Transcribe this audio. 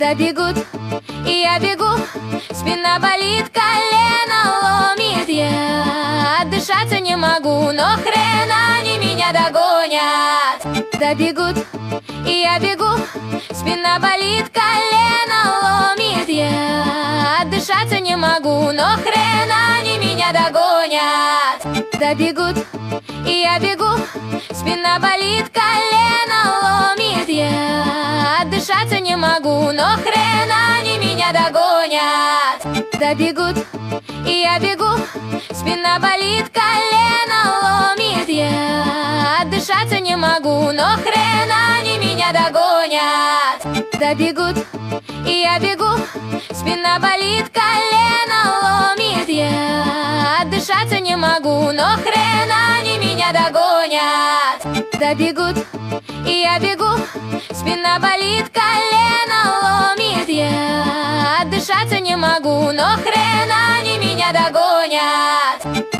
Добегут, и я бегу, спина болит, колено ломит. Я отдышаться не могу, но хрен они меня догонят. Добегут, и я бегу, спина болит, колено ломит. Я отдышаться не могу, но хрен они меня догонят. Добегут, и я бегу, спина болит, колено ломит. Я отдышаться не могу, но хрен они меня догонят. Добегут, и я бегу, спина болит, колено ломит. Я отдышаться не могу, но хрен они меня догонят. Добегут, и я бегу, спина болит, колено ломит. Я отдышаться не могу, но хрен они меня догонят. Добегут, и я бегу, спина болит, колено ломит. Я отдышаться не могу, но хрен они меня догонят.